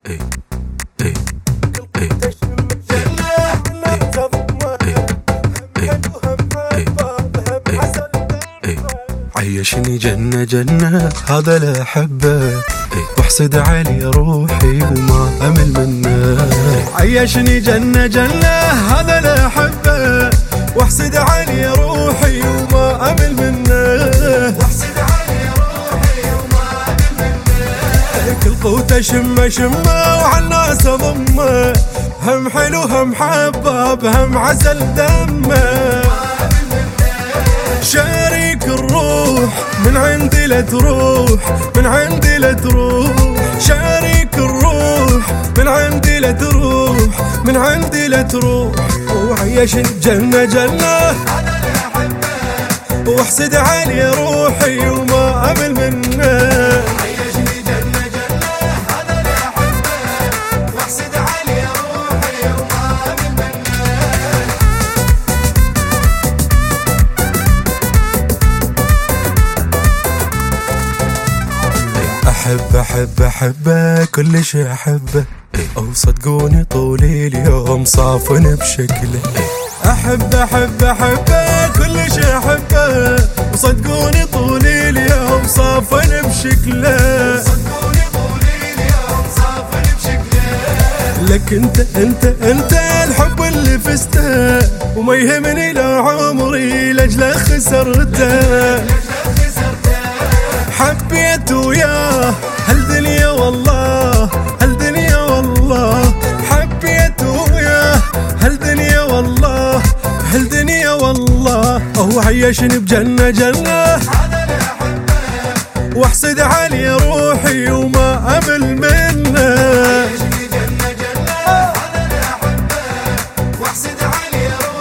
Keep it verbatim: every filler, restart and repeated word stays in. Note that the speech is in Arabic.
اي اي اي عيشني جنة جنة هذا لا أحبه، واحسد علي روحي وما أمل منه. عيشني جنة جنة هذا لا أحبه، واحسد علي روحي وما أمل منه. كل قوته شمه شمه وعالناس أضمه، هم حلو هم حباب هم عسل دمه. شريك الروح من عندي لا تروح، من عندي لا تروح. شريك الروح من عندي لا تروح، من عندي لا تروح. وعيش الجنة جنة واحسد علي روحي وما أمل منه. أحب أحب أحبه كل شي أحبه، أو صدقوني طول اليوم صافن بشكله. أحب أحب أحبه كل شي أحبه، وصدقوني طول اليوم صافن بشكله. لك انت انت انت الحب اللي فزته، وما يهمني لا عمري لاجله خسرته. حبيت وياه هالدنيا والله، هالدنيا والله. حبيت وياه هالدنيا والله، هالدنيا والله. هو عيشني بجنة جنة واحسد علي روحي وما أمل منه. واحسد علي روحي